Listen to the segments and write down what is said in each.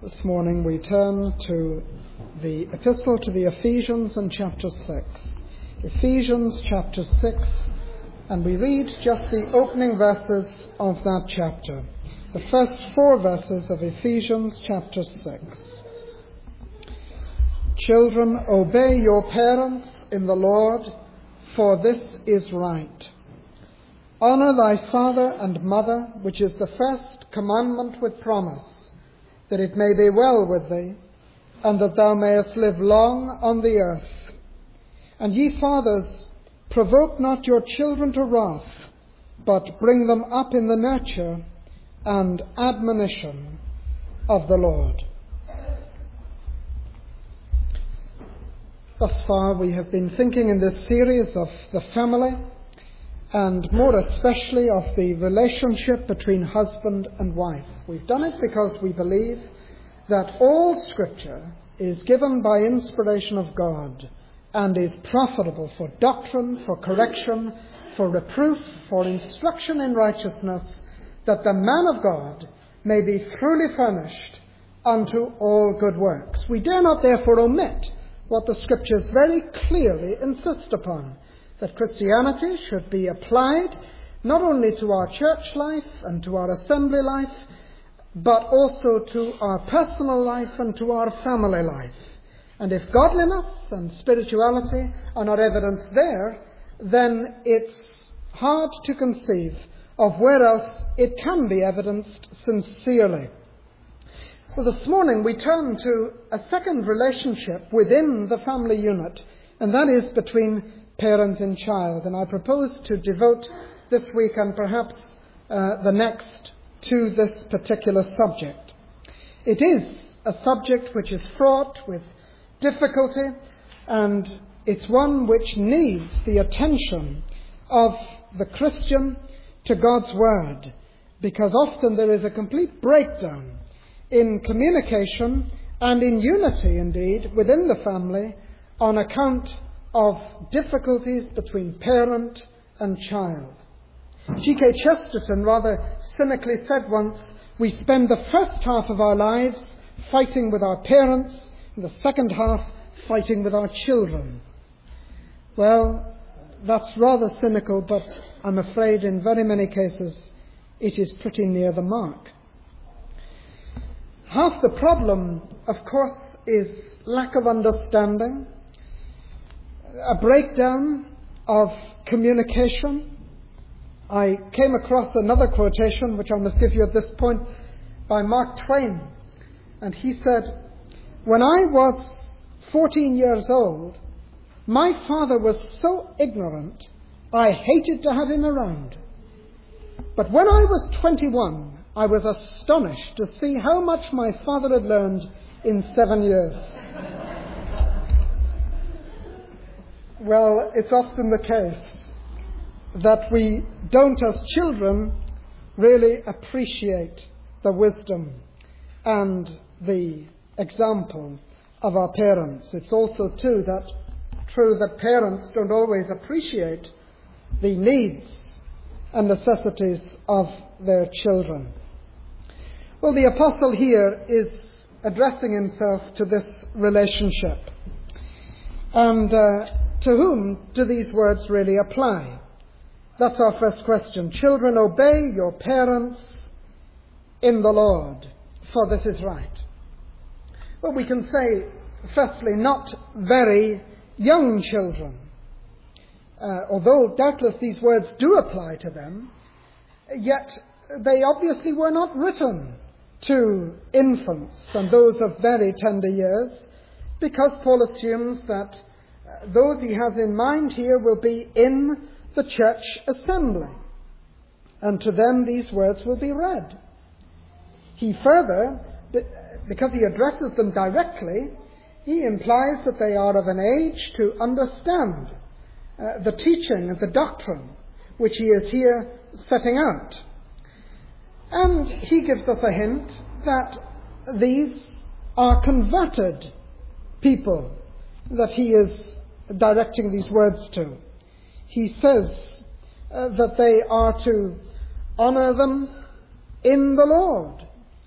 This morning we turn to the epistle to the Ephesians in chapter 6. Ephesians chapter 6, and we read just the opening verses of that chapter. The first 4 verses of Ephesians chapter 6. Children, obey your parents in the Lord, for this is right. Honour thy father and mother, which is the first commandment with promise, that it may be well with thee, and that thou mayest live long on the earth. And ye fathers, provoke not your children to wrath, but bring them up in the nurture and admonition of the Lord. Thus far we have been thinking in this series of the family, and more especially of the relationship between husband and wife. We've done it because we believe that all Scripture is given by inspiration of God and is profitable for doctrine, for correction, for reproof, for instruction in righteousness, that the man of God may be truly furnished unto all good works. We dare not therefore omit what the Scriptures very clearly insist upon, that Christianity should be applied not only to our church life and to our assembly life, but also to our personal life and to our family life. And if godliness and spirituality are not evidenced there, then it's hard to conceive of where else it can be evidenced sincerely. So this morning we turn to a second relationship within the family unit, and that is between parent and child. And I propose to devote this week and perhaps the next to this particular subject. It is a subject which is fraught with difficulty, and it's one which needs the attention of the Christian to God's Word, because often there is a complete breakdown in communication and in unity indeed within the family on account of difficulties between parent and child. G.K. Chesterton rather cynically said once, we spend the first half of our lives fighting with our parents and the second half fighting with our children. Well, that's rather cynical, but I'm afraid in very many cases it is pretty near the mark. Half the problem, of course, is lack of understanding, a breakdown of communication. I came across another quotation, which I must give you at this point, by Mark Twain. And he said, when I was 14 years old, my father was so ignorant, I hated to have him around. But when I was 21, I was astonished to see how much my father had learned in 7 years. Well, it's often the case that we don't, as children, really appreciate the wisdom and the example of our parents. It's also true that parents don't always appreciate the needs and necessities of their children. Well, the apostle here is addressing himself to this relationship. And to whom do these words really apply? That's our first question. Children, obey your parents in the Lord, for this is right. Well, we can say, firstly, not very young children. Although doubtless these words do apply to them, yet they obviously were not written to infants and those of very tender years, because Paul assumes that those he has in mind here will be in the church assembly, and to them these words will be read. He further, because he addresses them directly, he implies that they are of an age to understand the teaching and the doctrine which he is here setting out. And he gives us a hint that these are converted people that he is directing these words to. He says that they are to honour them in the Lord,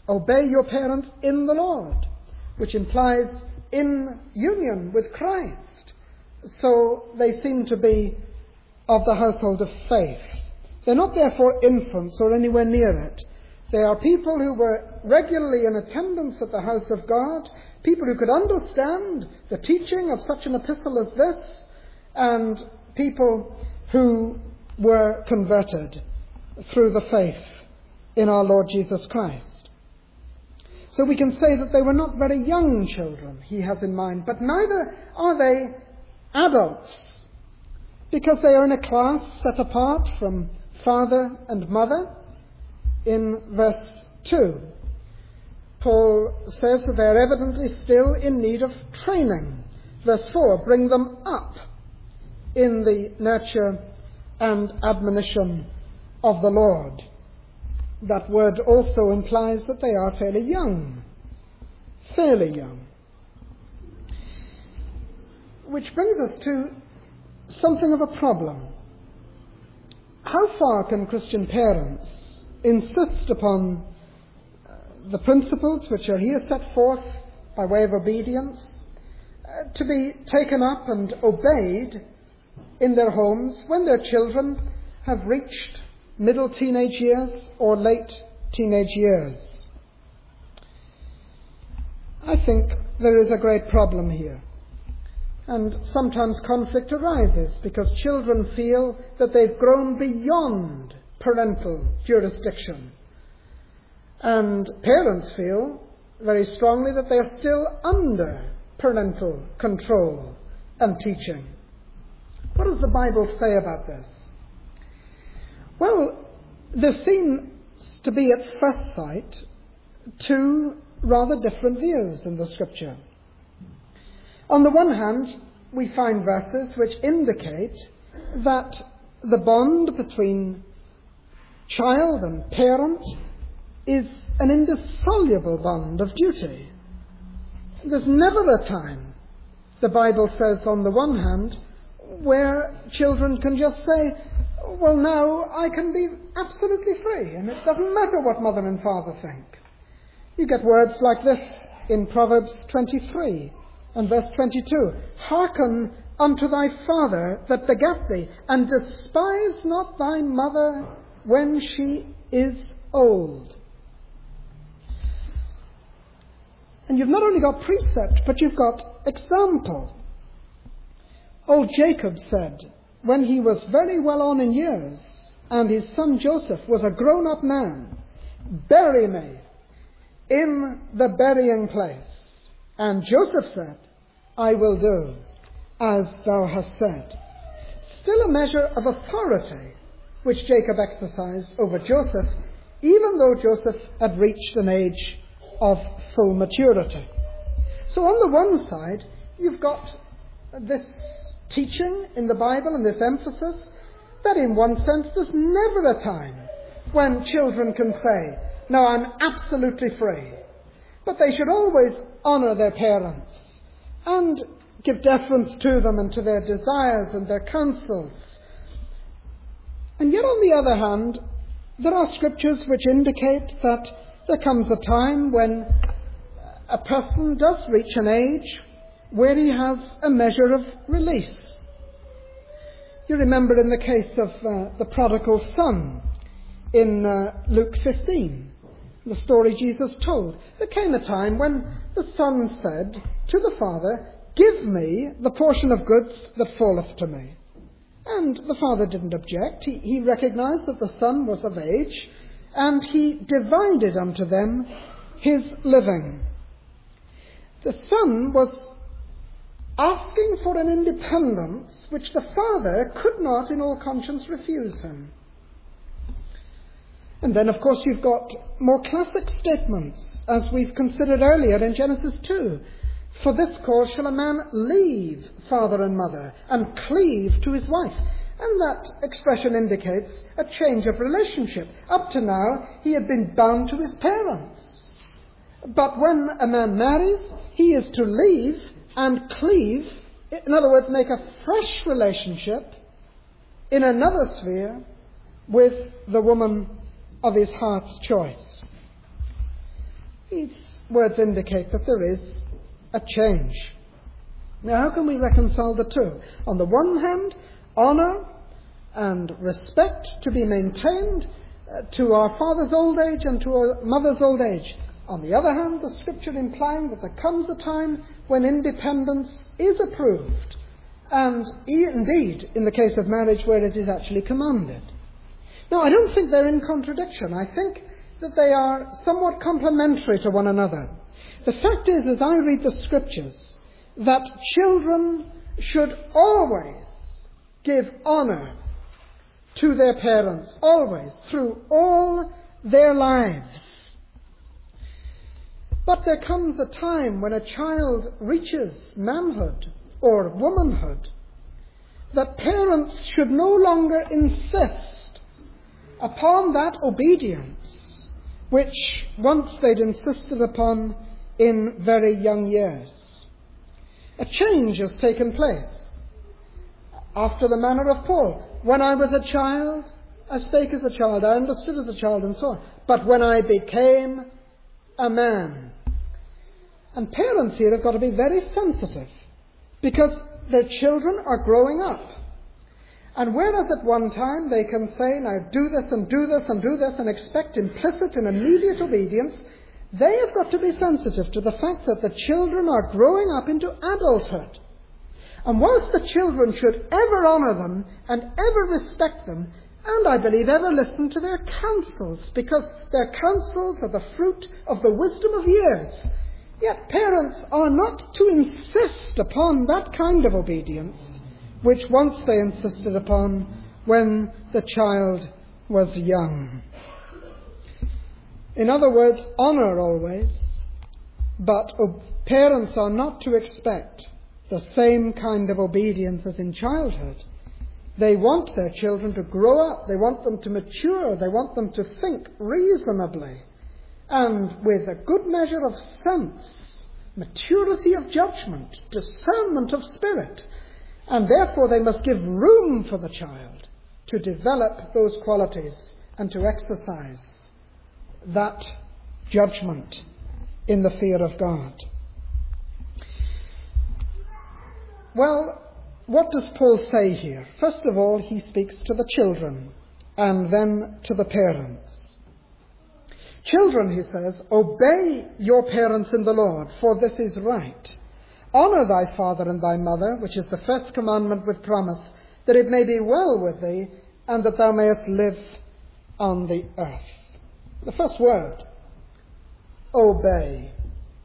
Obey your parents in the Lord, which implies in union with Christ. So they seem to be of the household of faith. They're not therefore infants or anywhere near it. They are people who were regularly in attendance at the house of God, people who could understand the teaching of such an epistle as this, and people who were converted through the faith in our Lord Jesus Christ. So we can say that they were not very young children, he has in mind, but neither are they adults, because they are in a class set apart from father and mother. In verse 2, Paul says that they are evidently still in need of training. Verse 4, bring them up in the nurture and admonition of the Lord. That word also implies that they are fairly young. Fairly young. Which brings us to something of a problem. How far can Christian parents insist upon the principles which are here set forth by way of obedience to be taken up and obeyed in their homes when their children have reached middle teenage years or late teenage years? I think there is a great problem here. And sometimes conflict arises because children feel that they've grown beyond parental jurisdiction. And parents feel very strongly that they are still under parental control and teaching. What does the Bible say about this? Well, there seems to be at first sight two rather different views in the Scripture. On the one hand, we find verses which indicate that the bond between child and parent is an indissoluble bond of duty. There's never a time, the Bible says on the one hand, where children can just say, well, now I can be absolutely free, and it doesn't matter what mother and father think. You get words like this in Proverbs 23 and verse 22. Hearken unto thy father that begat thee, and despise not thy mother when she is old. And you've not only got precept, but you've got example. Old Jacob said, when he was very well on in years, and his son Joseph was a grown-up man, bury me in the burying place. And Joseph said, I will do as thou hast said. Still a measure of authority which Jacob exercised over Joseph, even though Joseph had reached an age of full maturity. So on the one side, you've got this teaching in the Bible and this emphasis that in one sense there's never a time when children can say, no, I'm absolutely free. But they should always honour their parents and give deference to them and to their desires and their counsels. And yet on the other hand, there are scriptures which indicate that there comes a time when a person does reach an age where he has a measure of release. You remember in the case of the prodigal son in Luke 15, the story Jesus told. There came a time when the son said to the father, give me the portion of goods that falleth to me. And the father didn't object. He recognized that the son was of age, and he divided unto them his living. The son was asking for an independence which the father could not in all conscience refuse him. And then, of course, you've got more classic statements, as we've considered earlier in Genesis 2. For this cause shall a man leave father and mother and cleave to his wife. And that expression indicates a change of relationship. Up to now, he had been bound to his parents. But when a man marries, he is to leave and cleave, in other words, make a fresh relationship in another sphere with the woman of his heart's choice. These words indicate that there is a change. Now, how can we reconcile the two? On the one hand, honour and respect to be maintained to our father's old age and to our mother's old age. On the other hand, the Scripture implying that there comes a time when independence is approved, and indeed, in the case of marriage, where it is actually commanded. Now, I don't think they're in contradiction. I think that they are somewhat complementary to one another. The fact is, as I read the Scriptures, that children should always give honour to their parents, always, through all their lives. But there comes a time when a child reaches manhood or womanhood that parents should no longer insist upon that obedience which once they'd insisted upon in very young years. A change has taken place. After the manner of Paul, when I was a child, I spake as a child, I understood as a child, and so on. But when I became a man. And parents here have got to be very sensitive, because their children are growing up. And whereas at one time they can say, now do this and do this and do this, and expect implicit and immediate obedience, they have got to be sensitive to the fact that the children are growing up into adulthood. And whilst the children should ever honour them and ever respect them, and I believe ever listen to their counsels, because their counsels are the fruit of the wisdom of years, yet parents are not to insist upon that kind of obedience which once they insisted upon when the child was young. In other words, honour always, but parents are not to expect the same kind of obedience as in childhood. They want their children to grow up, they want them to mature, they want them to think reasonably and with a good measure of sense, maturity of judgment, discernment of spirit, and therefore they must give room for the child to develop those qualities and to exercise that judgment in the fear of God. Well, what does Paul say here? First of all, he speaks to the children and then to the parents. Children, he says, obey your parents in the Lord, for this is right. Honour thy father and thy mother, which is the first commandment with promise, that it may be well with thee, and that thou mayest live on the earth. The first word, obey.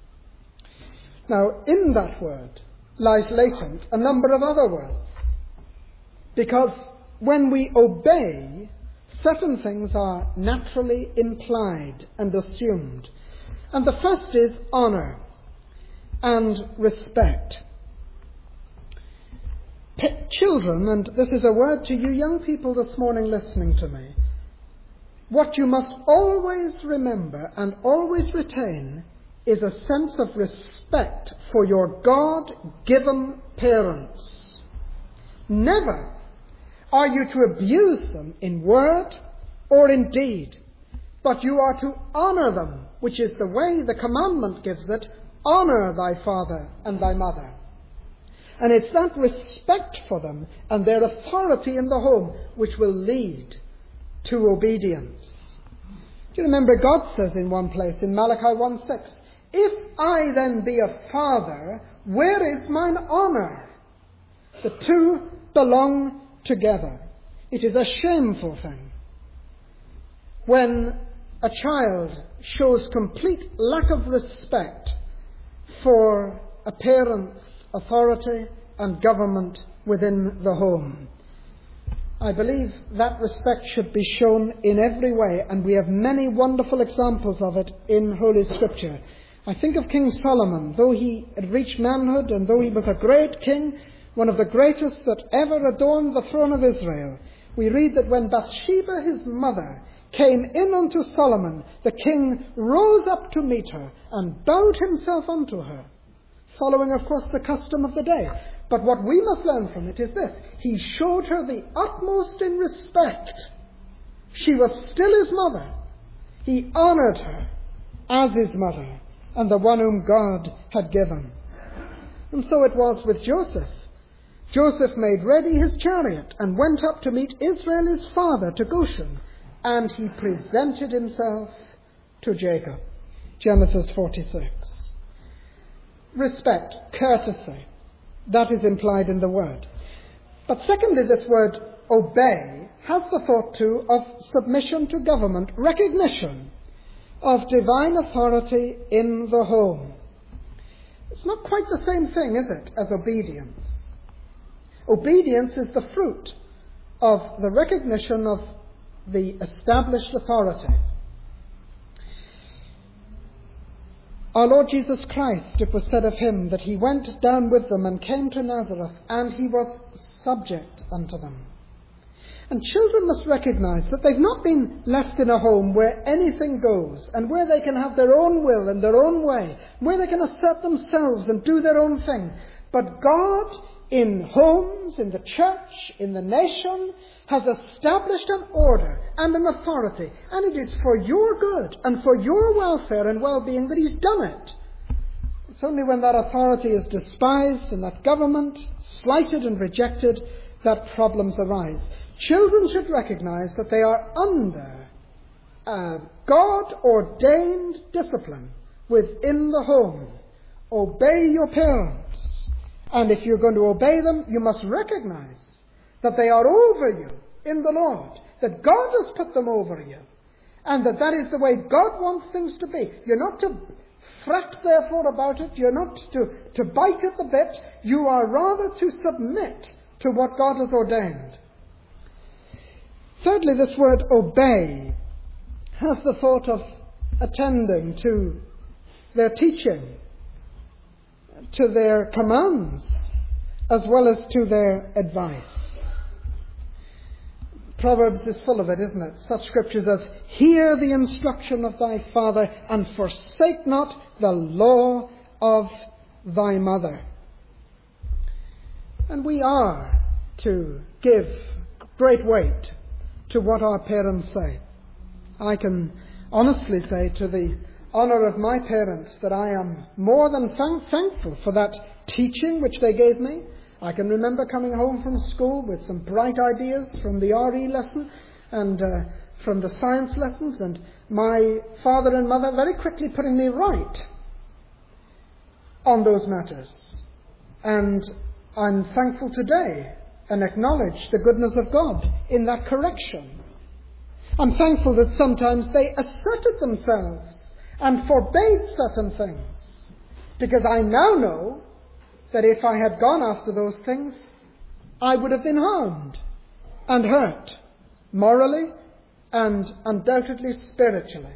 Now, in that word lies latent a number of other words, because when we obey, certain things are naturally implied and assumed. And the first is honour and respect. Children, and this is a word to you young people this morning listening to me, what you must always remember and always retain is a sense of respect for your God-given parents. Never are you to abuse them in word or in deed, but you are to honour them, which is the way the commandment gives it, honour thy father and thy mother. And it's that respect for them and their authority in the home which will lead to obedience. Do you remember God says in one place, in Malachi 1:6, if I then be a father, where is mine honour? The two belong together. It is a shameful thing when a child shows complete lack of respect for a parent's authority and government within the home. I believe that respect should be shown in every way, and we have many wonderful examples of it in Holy Scripture. I think of King Solomon. Though he had reached manhood and though he was a great king, one of the greatest that ever adorned the throne of Israel, we read that when Bathsheba, his mother, came in unto Solomon, the king rose up to meet her and bowed himself unto her, following, of course, the custom of the day. But what we must learn from it is this: he showed her the utmost in respect. She was still his mother. He honoured her as his mother, and the one whom God had given. And so it was with Joseph. Joseph made ready his chariot and went up to meet Israel his father to Goshen, and he presented himself to Jacob. Genesis 46. Respect, courtesy, that is implied in the word. But secondly, this word obey has the thought too of submission to government, recognition of divine authority in the home. It's not quite the same thing, is it, as obedience? Obedience is the fruit of the recognition of the established authority. Our Lord Jesus Christ, it was said of him that he went down with them and came to Nazareth, and he was subject unto them. And children must recognize that they've not been left in a home where anything goes and where they can have their own will and their own way, where they can assert themselves and do their own thing. But God, in homes, in the church, in the nation, has established an order and an authority, and it is for your good and for your welfare and well-being that he's done it. It's only when that authority is despised and that government slighted and rejected that problems arise. Children should recognize that they are under God-ordained discipline within the home. Obey your parents. And if you're going to obey them, you must recognize that they are over you in the Lord, that God has put them over you, and that is the way God wants things to be. You're not to fret, therefore, about it. You're not to bite at the bit. You are rather to submit to what God has ordained. Thirdly, this word obey has the thought of attending to their teaching, to their commands, as well as to their advice. Proverbs is full of it, isn't it? Such scriptures as, hear the instruction of thy father, and forsake not the law of thy mother. And we are to give great weight to what our parents say. I can honestly say, to the honour of my parents, that I am more than thankful for that teaching which they gave me. I can remember coming home from school with some bright ideas from the RE lesson and from the science lessons, and my father and mother very quickly putting me right on those matters. And I'm thankful today and acknowledge the goodness of God in that correction. I'm thankful that sometimes they asserted themselves and forbade certain things, because I now know that if I had gone after those things, I would have been harmed and hurt, morally and undoubtedly spiritually.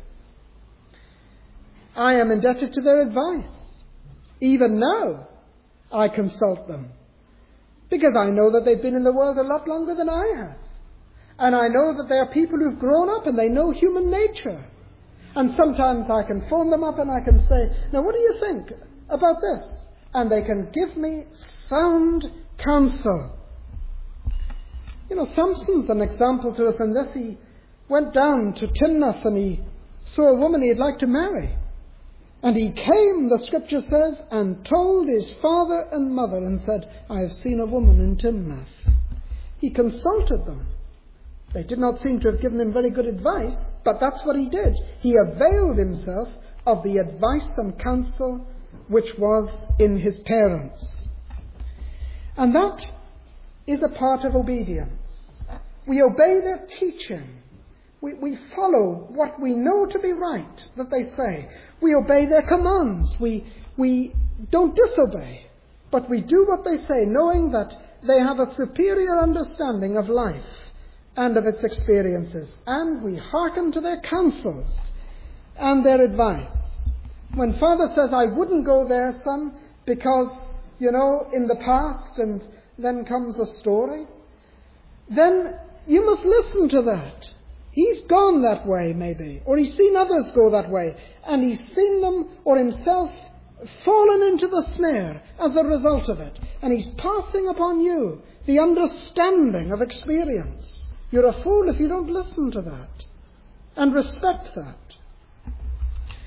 I am indebted to their advice. Even now, I consult them, because I know that they've been in the world a lot longer than I have. And I know that they are people who've grown up and they know human nature. And sometimes I can phone them up and I can say, now what do you think about this? And they can give me sound counsel. You know, Samson's an example to us in this. He went down to Timnath and he saw a woman he'd like to marry. And he came, the scripture says, and told his father and mother and said, I have seen a woman in Timnath. He consulted them. They did not seem to have given him very good advice, but that's what he did. He availed himself of the advice and counsel which was in his parents. And that is a part of obedience. We obey their teaching. We follow what we know to be right that they say. We obey their commands. We don't disobey, but we do what they say, knowing that they have a superior understanding of life and of its experiences. And we hearken to their counsels and their advice. When Father says, I wouldn't go there, son, because, in the past, and then comes a story, then you must listen to that. He's gone that way, maybe, or he's seen others go that way, and he's seen them or himself fallen into the snare as a result of it, and he's passing upon you the understanding of experience. You're a fool if you don't listen to that and respect that.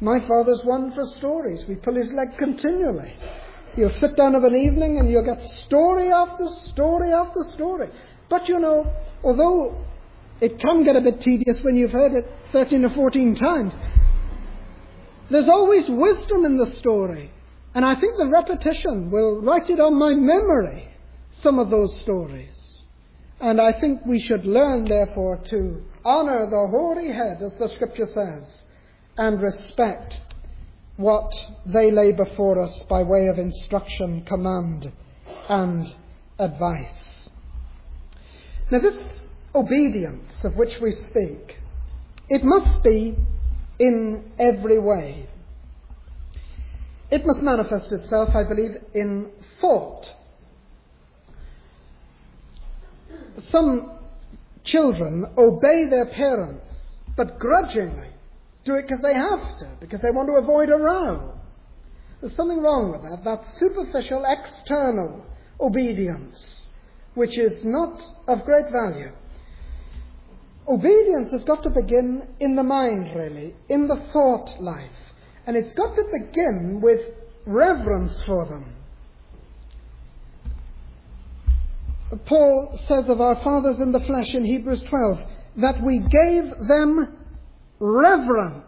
My father's one for stories. We pull his leg continually. You'll sit down of an evening and you'll get story after story after story. But you know, although it can get a bit tedious when you've heard it 13 or 14 times, there's always wisdom in the story. And I think the repetition will write it on my memory, some of those stories. And I think we should learn, therefore, to honour the hoary head, as the Scripture says, and respect what they lay before us by way of instruction, command, and advice. Now, this obedience of which we speak, it must be in every way. It must manifest itself, I believe, in thought. Some children obey their parents, but grudgingly do it because they have to, because they want to avoid a row. There's something wrong with that. That superficial, external obedience, which is not of great value. Obedience has got to begin in the mind, really, in the thought life. And it's got to begin with reverence for them. Paul says of our fathers in the flesh in Hebrews 12 that we gave them reverence.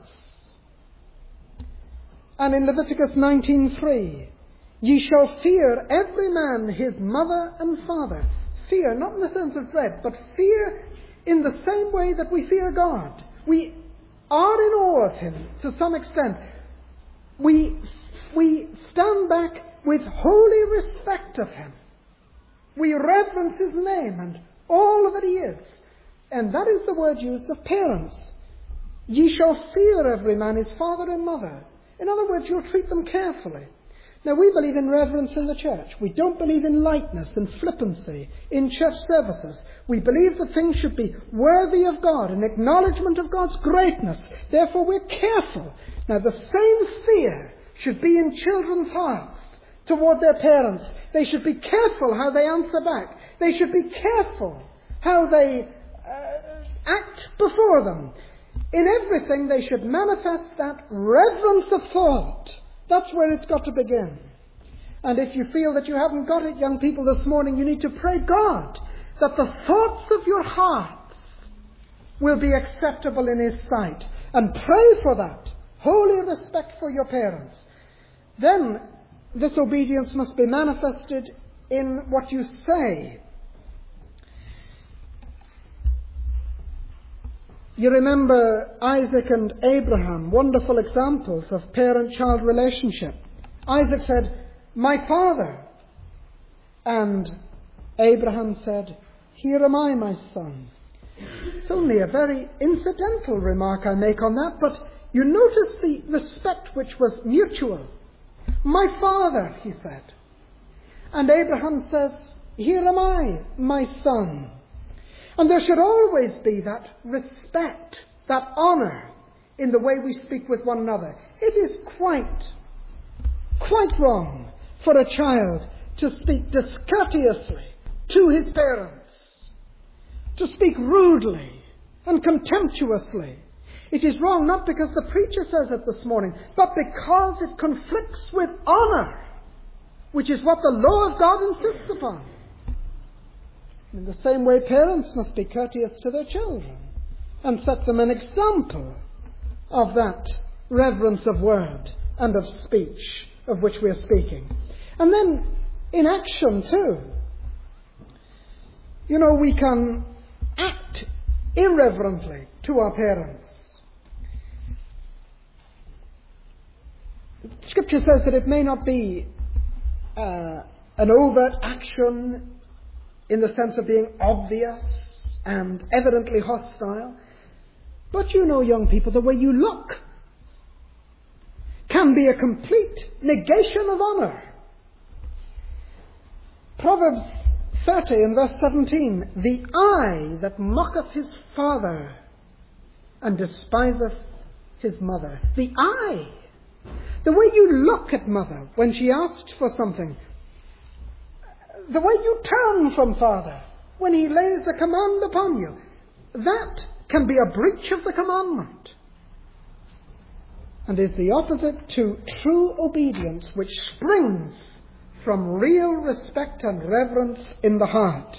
And in Leviticus 19:3, ye shall fear every man his mother and father. Fear, not in the sense of dread, but fear in the same way that we fear God. We are in awe of him to some extent. We stand back with holy respect of him. We reverence his name and all that he is. And that is the word used of parents. Ye shall fear every man his father and mother. In other words, you'll treat them carefully. Now, we believe in reverence in the church. We don't believe in lightness and flippancy in church services. We believe that things should be worthy of God, an acknowledgement of God's greatness. Therefore, we're careful. Now, the same fear should be in children's hearts toward their parents. They should be careful how they answer back. They should be careful how they act before them. In everything, they should manifest that reverence of thought. That's where it's got to begin. And if you feel that you haven't got it, young people, this morning, you need to pray God that the thoughts of your hearts will be acceptable in his sight. And pray for that. Holy respect for your parents. Then this obedience must be manifested in what you say. You remember Isaac and Abraham, wonderful examples of parent-child relationship. Isaac said, "My father." And Abraham said, "Here am I, my son." It's only a very incidental remark I make on that, but you notice the respect which was mutual. "My father," he said. And Abraham says, "Here am I, my son." And there should always be that respect, that honour in the way we speak with one another. It is quite wrong for a child to speak discourteously to his parents, to speak rudely and contemptuously. It is wrong not because the preacher says it this morning, but because it conflicts with honour, which is what the law of God insists upon. In the same way, parents must be courteous to their children and set them an example of that reverence of word and of speech of which we are speaking. And then in action too. You know, we can act irreverently to our parents. Scripture says that it may not be an overt action in the sense of being obvious and evidently hostile. But you know, young people, the way you look can be a complete negation of honour. Proverbs 30 and verse 17, "The eye that mocketh his father and despiseth his mother." The eye. The way you look at mother when she asked for something. The way you turn from father when he lays a command upon you. That can be a breach of the commandment. and is the opposite to true obedience, which springs from real respect and reverence in the heart.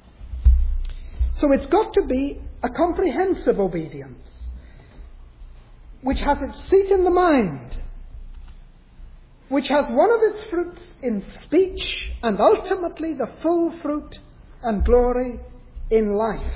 So it's got to be a comprehensive obedience, which has its seat in the mind, which has one of its fruits in speech, and ultimately the full fruit and glory in life.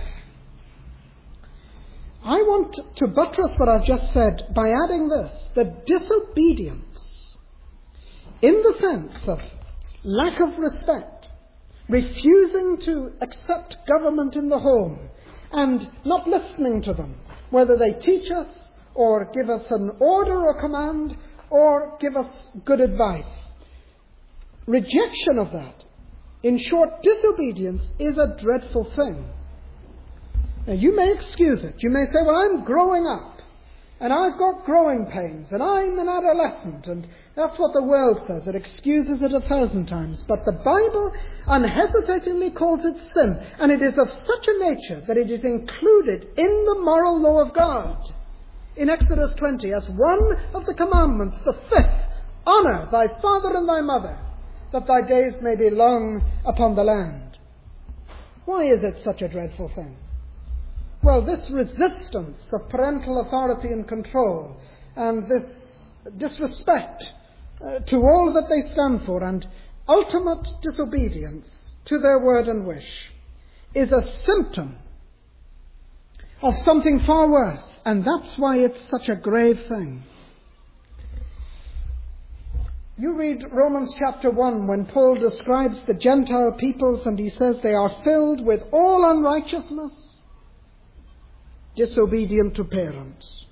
I want to buttress what I've just said by adding this, that disobedience, in the sense of lack of respect, refusing to accept government in the home, and not listening to them, whether they teach us or give us an order or command or give us good advice. Rejection of that, in short, disobedience, is a dreadful thing. Now, you may excuse it. You may say, well, I'm growing up, and I've got growing pains, and I'm an adolescent, and that's what the world says. It excuses it 1,000 times. But the Bible unhesitatingly calls it sin, and it is of such a nature that it is included in the moral law of God. In Exodus 20, as one of the commandments, the 5th, honour thy father and thy mother, that thy days may be long upon the land. Why is it such a dreadful thing? Well, this resistance of parental authority and control, and this disrespect to all that they stand for, and ultimate disobedience to their word and wish, is a symptom of something far worse, and that's why it's such a grave thing. You read Romans chapter 1 when Paul describes the Gentile peoples, and he says they are filled with all unrighteousness, disobedient to parents.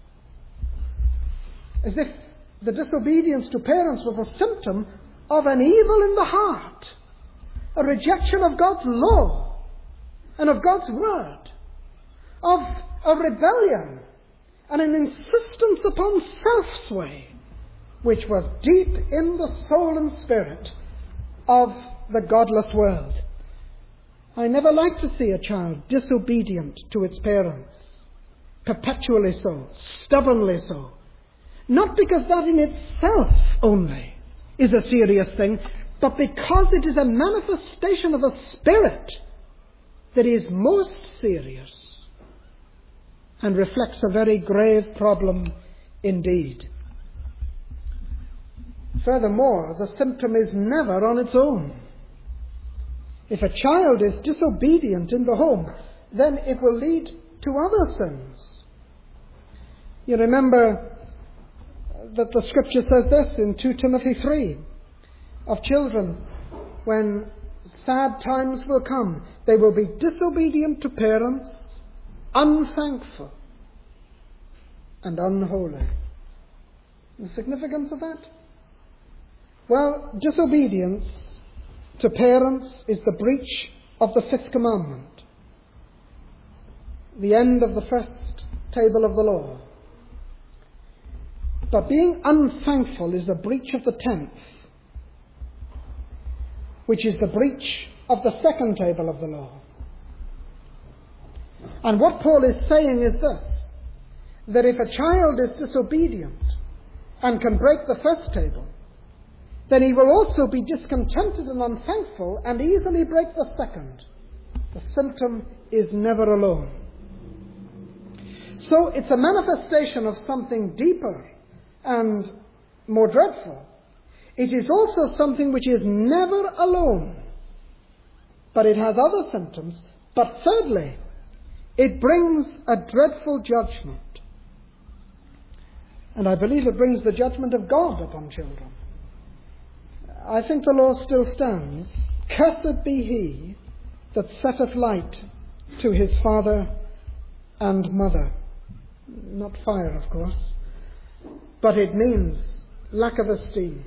As if the disobedience to parents was a symptom of an evil in the heart, a rejection of God's law and of God's word, of a rebellion and an insistence upon self-sway, which was deep in the soul and spirit of the godless world. I never like to see a child disobedient to its parents, perpetually so, stubbornly so. Not because that in itself only is a serious thing, but because it is a manifestation of a spirit that is most serious and reflects a very grave problem indeed. Furthermore, the symptom is never on its own. If a child is disobedient in the home, then it will lead to other sins. You remember that the scripture says this in 2 Timothy 3, of children, when sad times will come, they will be disobedient to parents, unthankful, and unholy. The significance of that? Well, disobedience to parents is the breach of the 5th commandment, the end of the first table of the law. But being unthankful is the breach of the 10th, which is the breach of the 2nd table of the law. And what Paul is saying is this, that if a child is disobedient and can break the 1st table, then he will also be discontented and unthankful and easily break the 2nd. The symptom is never alone. So it's a manifestation of something deeper and more dreadful. It is also something which is never alone, but it has other symptoms. But thirdly, it brings a dreadful judgment. And I believe it brings the judgment of God upon children. I think the law still stands. Cursed be he that setteth light to his father and mother. Not fire, of course. But it means lack of esteem.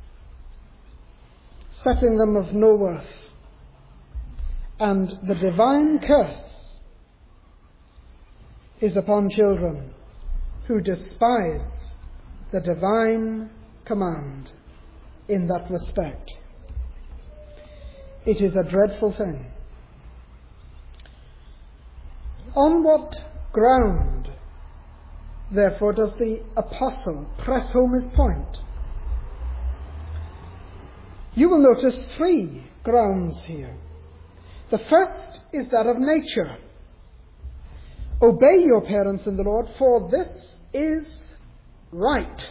Setting them of no worth. And the divine curse is upon children who despise the divine command in that respect. It is a dreadful thing. On what ground therefore, does the apostle press home his point. You will notice 3 grounds here. The first is that of nature. Obey your parents in the Lord, for this is right.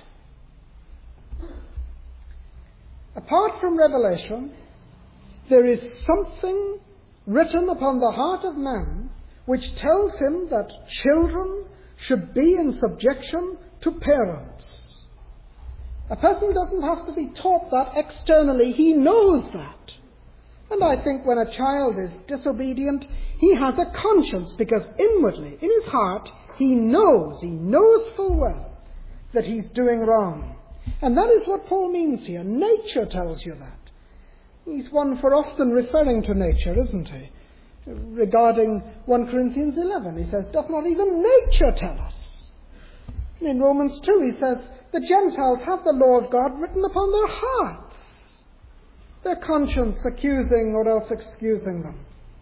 Apart from revelation, there is something written upon the heart of man which tells him that children should be in subjection to parents. A person doesn't have to be taught that externally. He knows that. And I think when a child is disobedient, he has a conscience, because inwardly, in his heart, he knows full well that he's doing wrong. And that is what Paul means here. Nature tells you that. He's one for often referring to nature, isn't he? Regarding 1 Corinthians 11, he says, doth not even nature tell us? And in Romans 2, he says, the Gentiles have the law of God written upon their hearts, their conscience accusing or else excusing them.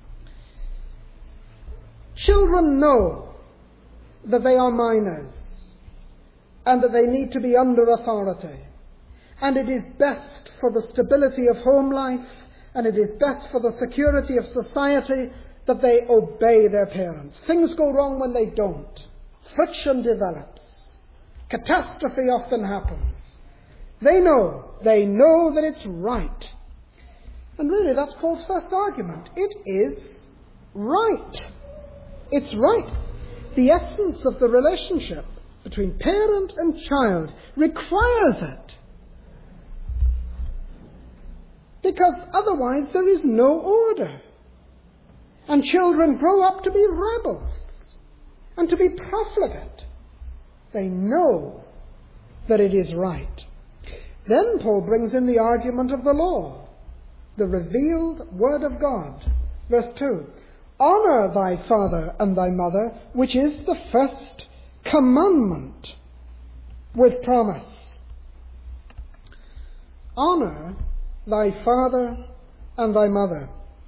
Children know that they are minors and that they need to be under authority. And it is best for the stability of home life, and it is best for the security of society, that they obey their parents. Things go wrong when they don't. Friction develops. Catastrophe often happens. They know that it's right. And really, that's Paul's first argument. It is right. It's right. The essence of the relationship between parent and child requires it. Because otherwise there is no order. And children grow up to be rebels and to be profligate. They know that it is right. Then Paul brings in the argument of the law, the revealed word of God. Verse 2, honour thy father and thy mother, which is the first commandment with promise. Honour thy father and thy mother.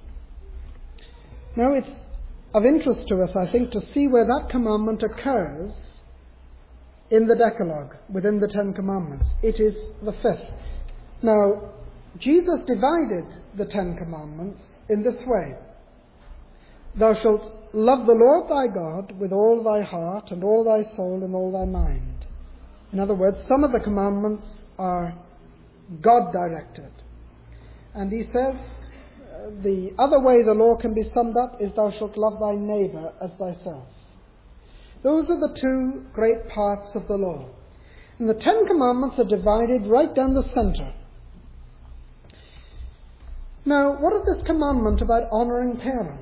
Now it's of interest to us, I think, to see where that commandment occurs in the Decalogue, within the 10 Commandments. It is the 5th. Now, Jesus divided the 10 Commandments in this way. Thou shalt love the Lord thy God with all thy heart and all thy soul and all thy mind. In other words, some of the commandments are God-directed. And he says, the other way the law can be summed up is thou shalt love thy neighbour as thyself. Those are the 2 great parts of the law. And the 10 Commandments are divided right down the centre. Now, what of this commandment about honouring parents?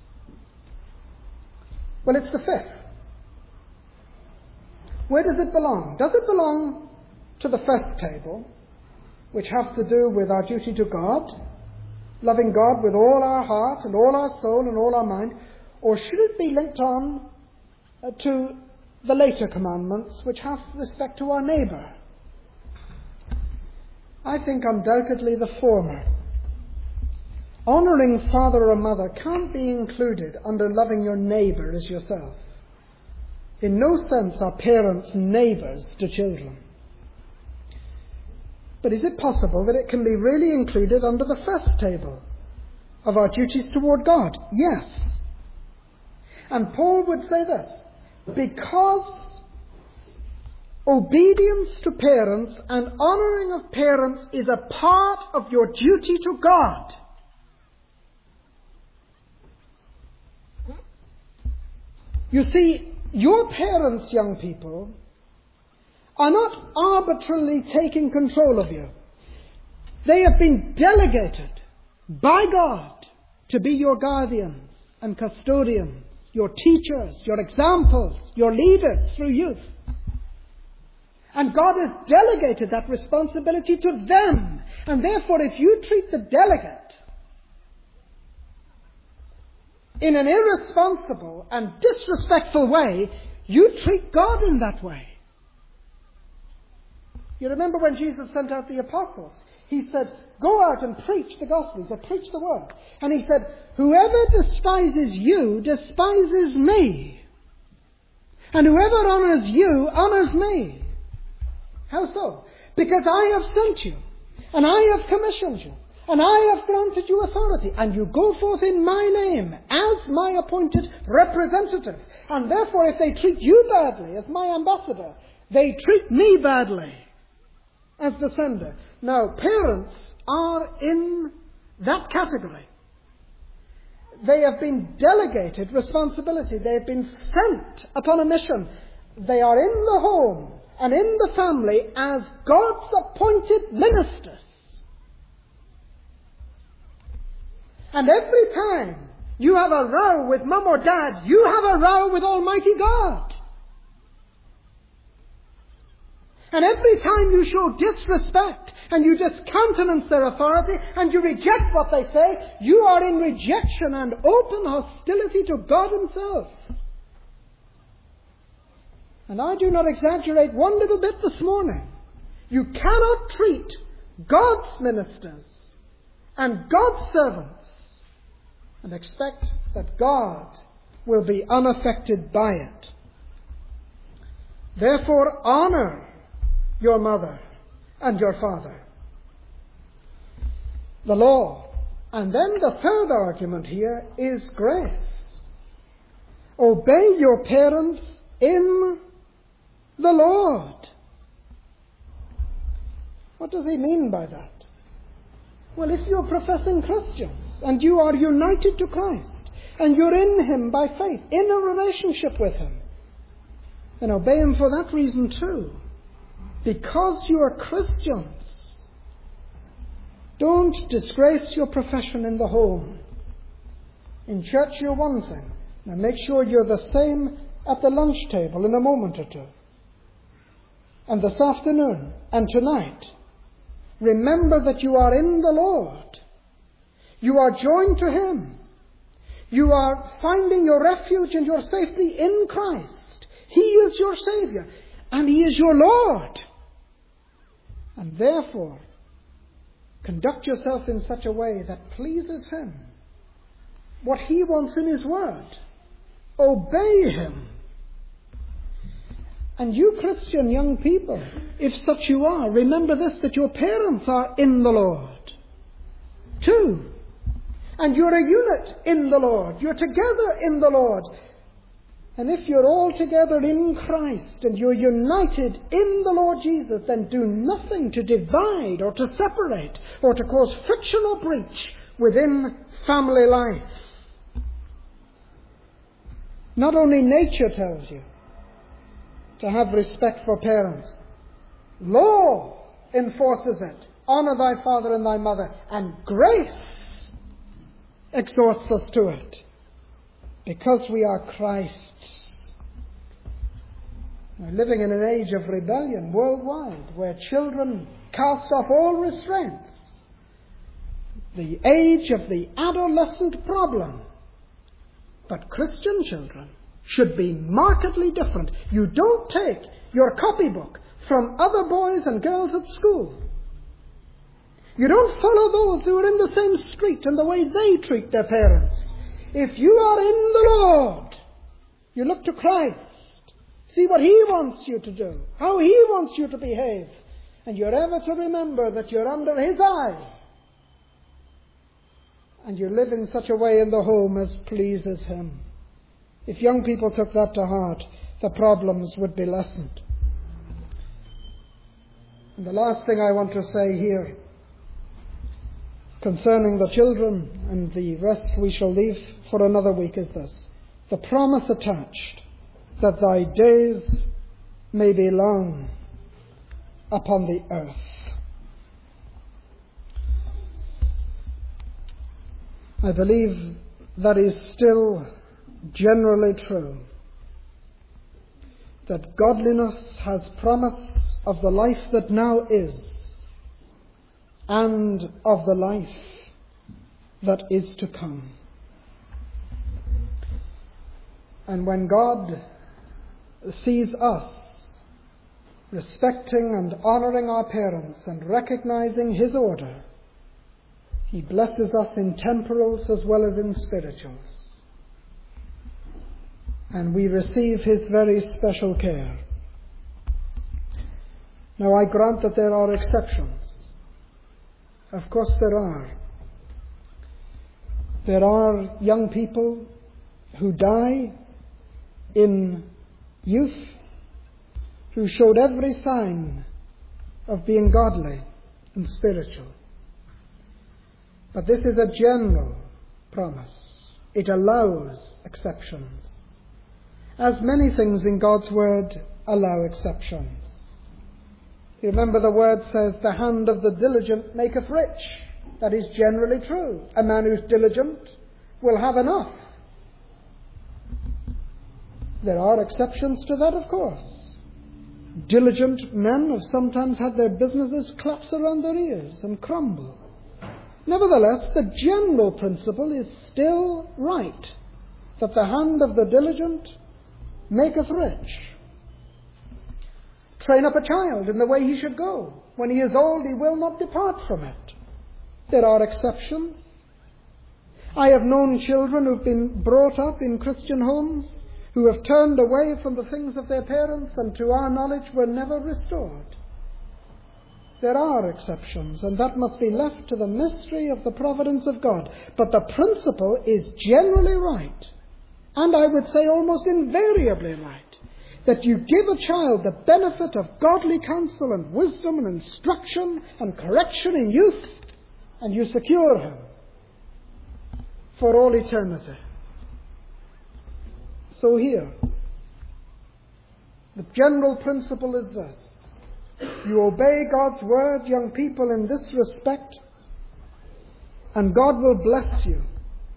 Well, it's the 5th. Where does it belong? Does it belong to the first table, which has to do with our duty to God, loving God with all our heart and all our soul and all our mind, or should it be linked on to the later commandments, which have respect to our neighbour? I think undoubtedly the former. Honouring father or mother can't be included under loving your neighbour as yourself. In no sense are parents neighbours to children. But is it possible that it can be really included under the first table of our duties toward God? Yes. And Paul would say this, because obedience to parents and honouring of parents is a part of your duty to God. You see, your parents, young people, are not arbitrarily taking control of you. They have been delegated by God to be your guardians and custodians, your teachers, your examples, your leaders through youth. And God has delegated that responsibility to them. And therefore, if you treat the delegate in an irresponsible and disrespectful way, you treat God in that way. You remember when Jesus sent out the apostles, he said, go out and preach the gospel. He said, preach the word. And he said, whoever despises you despises me. And whoever honours you honours me. How so? Because I have sent you, and I have commissioned you, and I have granted you authority, and you go forth in my name as my appointed representative. And therefore, if they treat you badly as my ambassador, they treat me badly as the sender. Now, parents are in that category. They have been delegated responsibility. They have been sent upon a mission. They are in the home and in the family as God's appointed ministers. And every time you have a row with mum or dad, you have a row with Almighty God. And every time you show disrespect and you discountenance their authority and you reject what they say, you are in rejection and open hostility to God Himself. And I do not exaggerate one little bit this morning. You cannot treat God's ministers and God's servants and expect that God will be unaffected by it. Therefore, honour your mother and your father. The law. And then the third argument here is grace. Obey your parents in the Lord. What does he mean by that? Well, if you're professing Christians and you are united to Christ and you're in Him by faith, in a relationship with Him, then obey Him for that reason too. Because you are Christians. Don't disgrace your profession in the home. In church you're one thing. Now make sure you're the same at the lunch table in a moment or two. And this afternoon and tonight. Remember that you are in the Lord. You are joined to Him. You are finding your refuge and your safety in Christ. He is your Saviour. And He is your Lord. And therefore, conduct yourself in such a way that pleases Him. What He wants in His Word. Obey Him. And you Christian young people, if such you are, remember this, that your parents are in the Lord. Too. And you're a unit in the Lord. You're together in the Lord. And if you're all together in Christ and you're united in the Lord Jesus, then do nothing to divide or to separate or to cause friction or breach within family life. Not only nature tells you to have respect for parents, law enforces it. Honour thy father and thy mother. And grace exhorts us to it. Because we are Christ's. We're living in an age of rebellion worldwide, where children cast off all restraints. The age of the adolescent problem. But Christian children should be markedly different. You don't take your copybook from other boys and girls at school. You don't follow those who are in the same street and the way they treat their parents. If you are in the Lord, you look to Christ. See what He wants you to do, how He wants you to behave. And you're ever to remember that you're under His eye. And you live in such a way in the home as pleases Him. If young people took that to heart, the problems would be lessened. And the last thing I want to say here, concerning the children, and the rest we shall leave for another week, is this. The promise attached, that thy days may be long upon the earth. I believe that is still generally true. That godliness has promise of the life that now is, and of the life that is to come. And when God sees us respecting and honouring our parents and recognizing His order, He blesses us in temporals as well as in spirituals. and we receive His very special care. Now, I grant that there are exceptions. Of course there are. There are young people who die in youth who showed every sign of being godly and spiritual. But this is a general promise. It allows exceptions, as many things in God's Word allow exceptions. You remember the Word says, the hand of the diligent maketh rich. That is generally true. A man who's diligent will have enough. There are exceptions to that, of course. Diligent men have sometimes had their businesses collapse around their ears and crumble. Nevertheless, the general principle is still right, that the hand of the diligent maketh rich. Train up a child in the way he should go. When he is old, he will not depart from it. There are exceptions. I have known children who've been brought up in Christian homes who have turned away from the things of their parents and, to our knowledge, were never restored. There are exceptions, and that must be left to the mystery of the providence of God. But the principle is generally right, and I would say almost invariably right, that you give a child the benefit of godly counsel and wisdom and instruction and correction in youth, and you secure him for all eternity. So here, the general principle is this. You obey God's word, young people, in this respect, and God will bless you.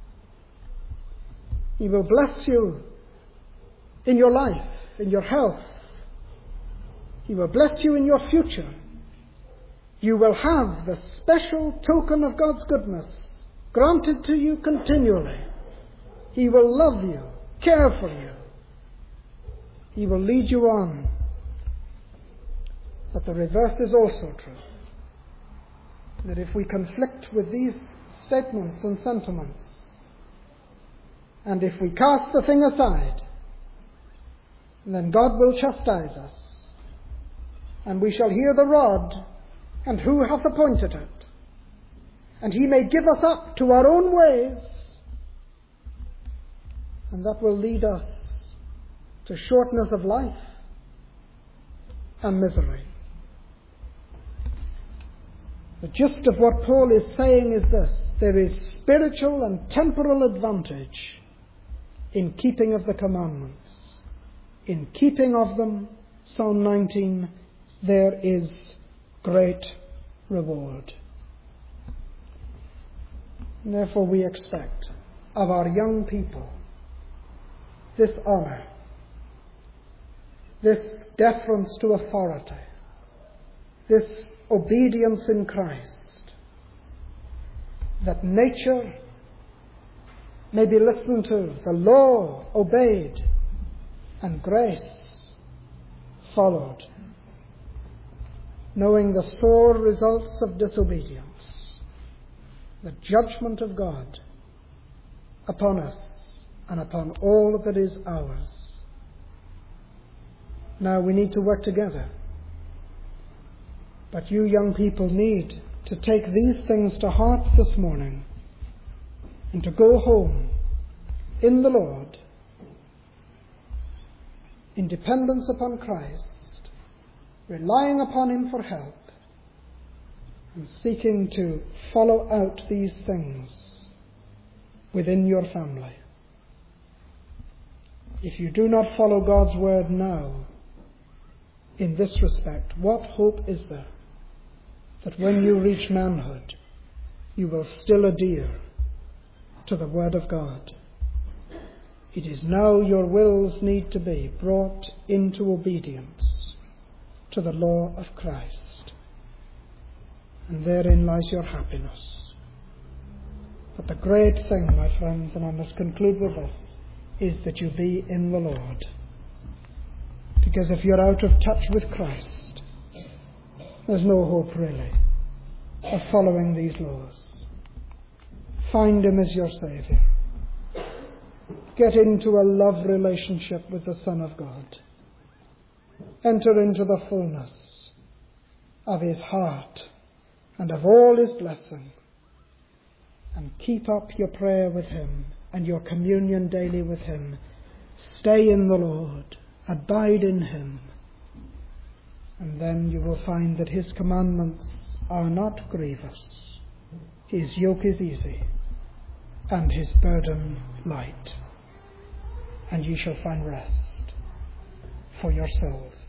He will bless you in your life, in your health. He will bless you in your future. You will have the special token of God's goodness granted to you continually. He will love you, care for you. He will lead you on. But the reverse is also true. That if we conflict with these statements and sentiments, and if we cast the thing aside, then God will chastise us, and we shall hear the rod, and who hath appointed it? And He may give us up to our own ways, and that will lead us to shortness of life and misery. The gist of what Paul is saying is this: there is spiritual and temporal advantage in keeping of the commandments. In keeping of them, Psalm 19, there is great reward. And therefore we expect of our young people this honour, this deference to authority, this obedience in Christ, that nature may be listened to, the law obeyed, and grace followed, knowing the sore results of disobedience, the judgment of God upon us and upon all that is ours. Now we need to work together. But you young people need to take these things to heart this morning and to go home in the Lord, in dependence upon Christ, relying upon Him for help, and seeking to follow out these things within your family. If you do not follow God's word now, in this respect, what hope is there that when you reach manhood, you will still adhere to the Word of God? It is now your wills need to be brought into obedience to the law of Christ. And therein lies your happiness. But the great thing, my friends, and I must conclude with this, is that you be in the Lord. Because if you're out of touch with Christ, there's no hope really of following these laws. Find Him as your Saviour. get into a love relationship with the Son of God. Enter into the fullness of his heart and of all his blessing. And keep up your prayer with him and your communion daily with him. Stay in the Lord. Abide in him. And then you will find that his commandments are not grievous. His yoke is easy and his burden light. And ye shall find rest for your souls.